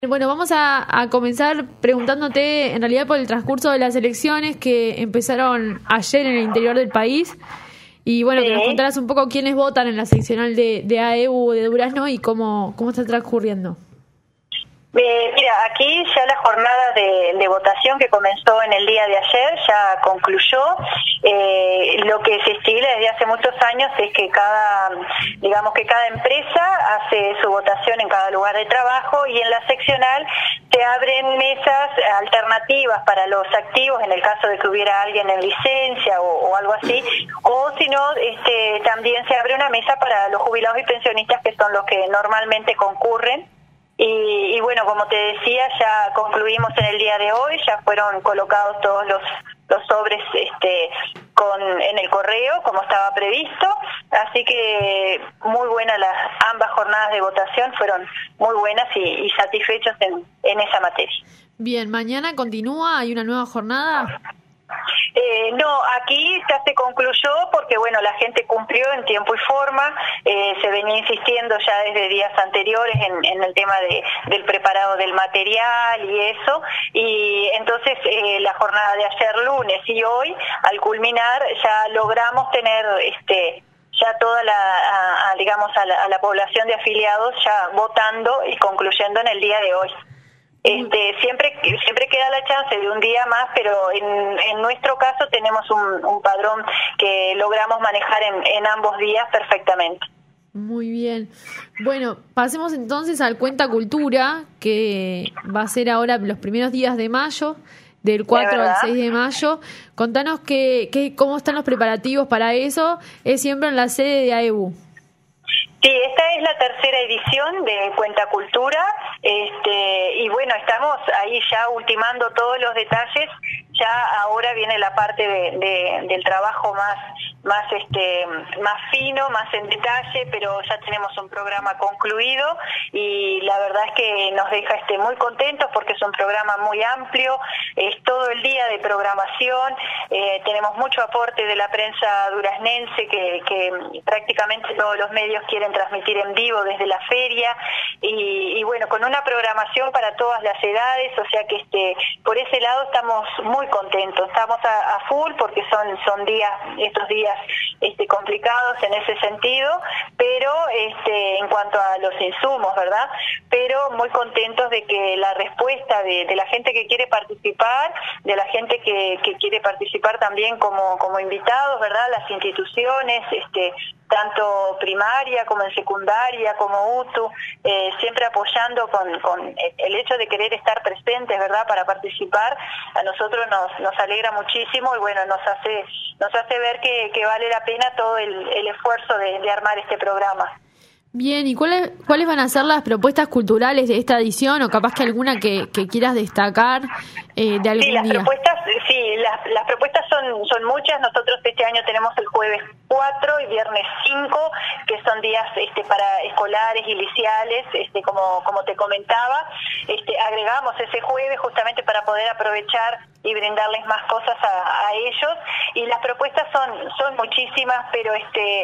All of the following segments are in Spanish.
Bueno, vamos a comenzar preguntándote en realidad por el transcurso de las elecciones que empezaron ayer en el interior del país y bueno, Sí. que nos contaras un poco quiénes votan en la seccional de AEU de Durazno y cómo está transcurriendo. Mira, aquí ya la jornada de votación que comenzó en el día de ayer ya concluyó. Lo que se estila desde hace muchos años es que cada empresa hace su votación en cada lugar de trabajo y en la seccional se abren mesas alternativas para los activos en el caso de que hubiera alguien en licencia o algo así, o si no, también se abre una mesa para los jubilados y pensionistas que son los que normalmente concurren. Y bueno, como te decía, ya concluimos en el día de hoy, ya fueron colocados todos los sobres en el correo como estaba previsto, así que muy buenas ambas jornadas de votación, fueron muy buenas y satisfechos en esa materia. Bien, mañana continúa, hay una nueva jornada. No, aquí ya se concluyó porque bueno, la gente cumplió en tiempo y forma, se venía insistiendo ya desde días anteriores en el tema del preparado del material y eso, y entonces la jornada de ayer lunes y hoy, al culminar, ya logramos tener ya toda a la población de afiliados ya votando y concluyendo en el día de hoy. Siempre queda la chance de un día más, pero en nuestro caso tenemos un padrón que logramos manejar en ambos días perfectamente. Muy bien. Bueno, pasemos entonces al Cuenta Cultura, que va a ser ahora los primeros días de mayo, del 4 al 6 de mayo. Contanos cómo están los preparativos para eso. Es siempre en la sede de AEU. Sí, esta es la tercera edición de Cuenta Cultura, y bueno, estamos ahí ya ultimando todos los detalles. Ya ahora viene la parte del trabajo más fino, más en detalle, pero ya tenemos un programa concluido y la verdad es que nos deja muy contentos porque es un programa muy amplio, es todo el día de programación, tenemos mucho aporte de la prensa duraznense que prácticamente todos los medios quieren transmitir en vivo desde la feria y bueno, con una programación para todas las edades, o sea que por ese lado estamos muy contentos, estamos a full porque son estos días complicados en ese sentido, pero en cuanto a los insumos, ¿verdad? Pero muy contentos de que la respuesta de la gente que quiere participar, de la gente que quiere participar también como invitados, ¿verdad? Las instituciones, tanto primaria como en secundaria, como UTU, siempre apoyando con el hecho de querer estar presentes, ¿verdad? Para participar, a nosotros nos alegra muchísimo y bueno, nos hace ver que vale la pena todo el esfuerzo de armar este programa. Bien, ¿y cuáles van a ser las propuestas culturales de esta edición o capaz que alguna que quieras destacar de algún día? Las propuestas son muchas. Nosotros este año tenemos el jueves 4 y viernes 5, que son días para escolares y liceales, como te comentaba. Agregamos ese jueves justamente para poder aprovechar y brindarles más cosas a ellos, y las propuestas son muchísimas, pero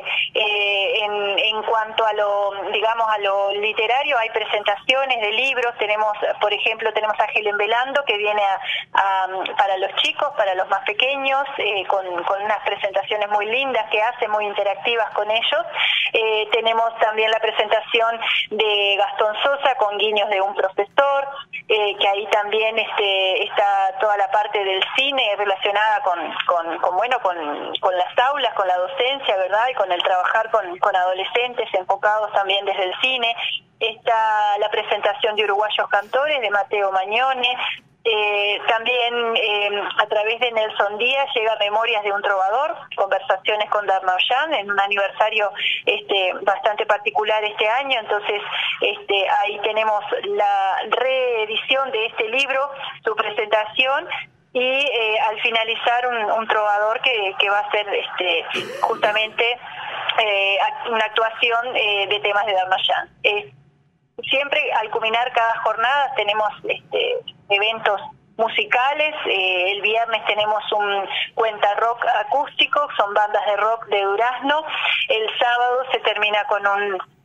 en cuanto a lo literario, hay presentaciones de libros. Por ejemplo, tenemos a Helen Velando, que viene para los chicos, para los más pequeños, con unas presentaciones muy lindas que hace, muy interactivas con ellos. Tenemos también la presentación de Gastón Sosa con guiños de un profesor, que ahí también está toda la parte del cine relacionada con las aulas, con la docencia, ¿verdad? Y con el trabajar con adolescentes enfocados también desde el cine. Está la presentación de Uruguayos Cantores de Mateo Mañone. También a través de Nelson Díaz llega Memorias de un Trovador, conversaciones con Darnauyan, en un aniversario bastante particular este año. Entonces ahí tenemos la reedición de este libro, su presentación, y al finalizar un trovador que va a ser justamente una actuación de temas de Darnauyan. Siempre al culminar cada jornada tenemos eventos musicales. El viernes tenemos un cuenta rock acústico, son bandas de rock de Durazno. El sábado se termina con un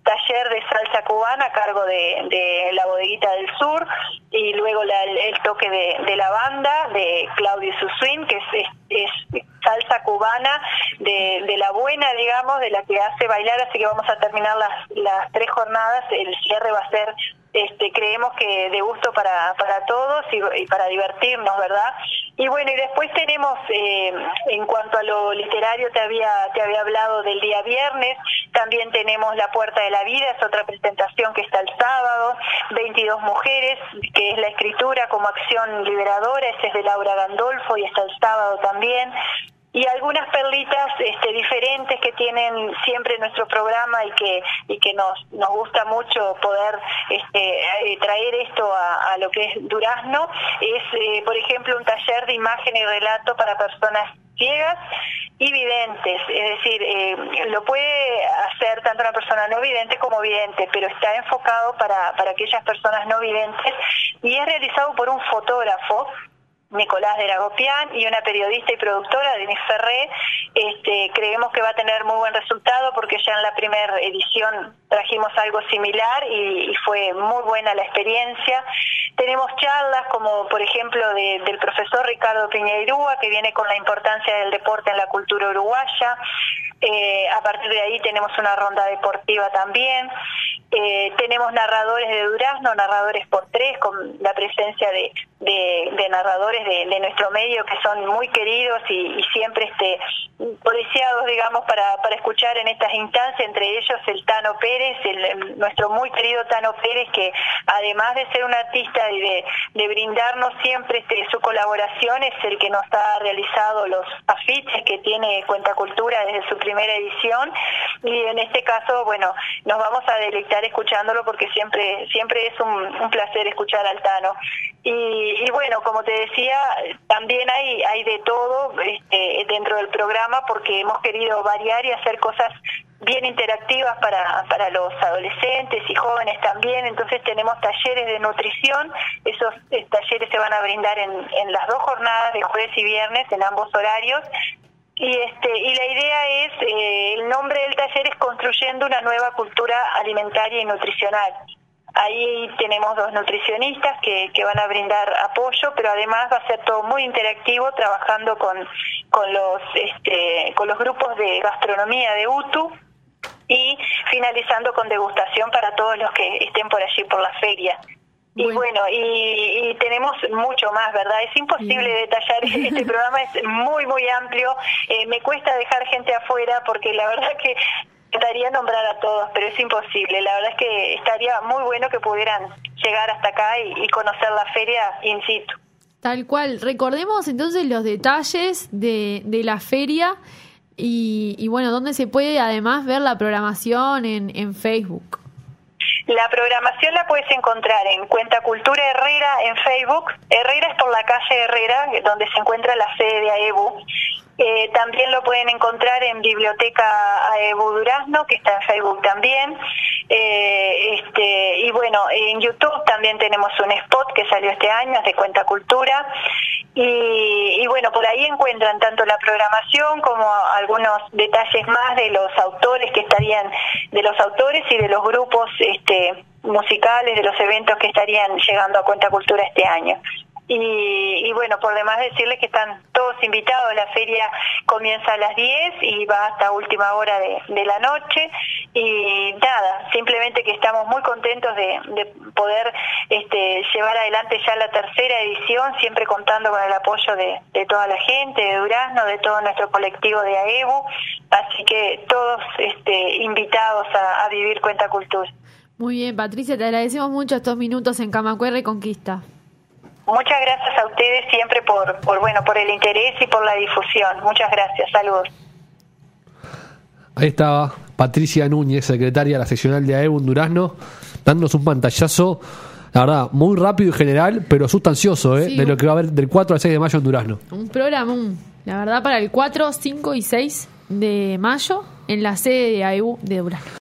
taller de salsa cubana a cargo de la Bodeguita del Sur, y luego el toque de la banda de Claudio Suswin, que es salsa cubana de la buena, digamos, de la que hace bailar. Así que vamos a terminar las 3 jornadas. El cierre va a ser, creemos que de gusto para todos y para divertirnos, ¿verdad? Y bueno, y después tenemos, en cuanto a lo literario, te había hablado del día viernes. También tenemos La Puerta de la Vida, es otra presentación que está el sábado. 22 mujeres, que es la escritura como acción liberadora. Ese es de Laura Gandolfo y está el sábado también. Y algunas perlitas diferentes que tienen siempre nuestro programa y que nos gusta mucho poder traer esto a lo que es Durazno. Es, por ejemplo, un taller de imagen y relato para personas ciegas y videntes, es decir, lo puede hacer tanto una persona no vidente como vidente, pero está enfocado para aquellas personas no videntes, y es realizado por un fotógrafo, Nicolás de Ragopián, y una periodista y productora, Denise Ferré. Creemos que va a tener muy buen resultado porque ya en la primera edición trajimos algo similar y fue muy buena la experiencia. Tenemos charlas como, por ejemplo, del profesor Ricardo Piñeirúa, que viene con la importancia del deporte en la cultura uruguaya. A partir de ahí tenemos una ronda deportiva también. Tenemos narradores de Durazno, narradores por 3, con la presencia de narradores de nuestro medio que son muy queridos y siempre codiciados, digamos, para escuchar en estas instancias. Entre ellos el Tano Pérez, nuestro muy querido Tano Pérez, que además de ser un artista y de brindarnos siempre su colaboración, es el que nos ha realizado los afiches que tiene Cuenta Cultura desde su primera edición. Y en este caso, bueno, nos vamos a deleitar escuchándolo porque siempre es un placer escuchar al Tano. Y bueno, como te decía, también hay de todo dentro del programa, porque hemos querido variar y hacer cosas bien interactivas para los adolescentes y jóvenes también. Entonces tenemos talleres de nutrición. Esos talleres se van a brindar en las 2 jornadas de jueves y viernes, en ambos horarios. Y la idea es, el nombre del taller es Construyendo una nueva cultura alimentaria y nutricional. Ahí tenemos 2 nutricionistas que van a brindar apoyo, pero además va a ser todo muy interactivo, trabajando con los grupos de gastronomía de UTU, y finalizando con degustación para todos los que estén por allí por la feria. Y bueno, y tenemos mucho más, ¿verdad? Es imposible detallar, este programa es muy, muy amplio. Me cuesta dejar gente afuera porque la verdad que estaría nombrar a todos, pero es imposible. La verdad es que estaría muy bueno que pudieran llegar hasta acá y conocer la feria in situ. Tal cual. Recordemos entonces los detalles de la feria y bueno, dónde se puede además ver la programación en Facebook. La programación la puedes encontrar en Cuenta Cultura Herrera en Facebook. Herrera es por la calle Herrera, donde se encuentra la sede de AEBU. También lo pueden encontrar en Biblioteca AEBU Durazno, que está en Facebook también. Y bueno, en YouTube también tenemos un spot que salió este año, es de Cuenta Cultura. Y bueno, por ahí encuentran tanto la programación como algunos detalles más de los autores de los autores y de los grupos musicales, de los eventos que estarían llegando a Cuenta Cultura este año. Y bueno, por demás decirles que están todos invitados. La feria comienza a las 10 y va hasta última hora de la noche. Y nada, simplemente que estamos muy contentos de poder llevar adelante ya la 3ª edición, siempre contando con el apoyo de toda la gente de Durazno, de todo nuestro colectivo de AEBU. Así que todos invitados a vivir Cuenta Cultura. Muy bien, Patricia, te agradecemos mucho estos minutos en Camacuerra y Conquista. Muchas gracias a ustedes siempre por el interés y por la difusión. Muchas gracias. Saludos. Ahí estaba Patricia Núñez, secretaria de la seccional de AEBU en Durazno, dándonos un pantallazo, la verdad, muy rápido y general, pero sustancioso, sí, de lo que va a haber del 4 al 6 de mayo en Durazno. Un programón, la verdad, para el 4, 5 y 6 de mayo en la sede de AEBU de Durazno.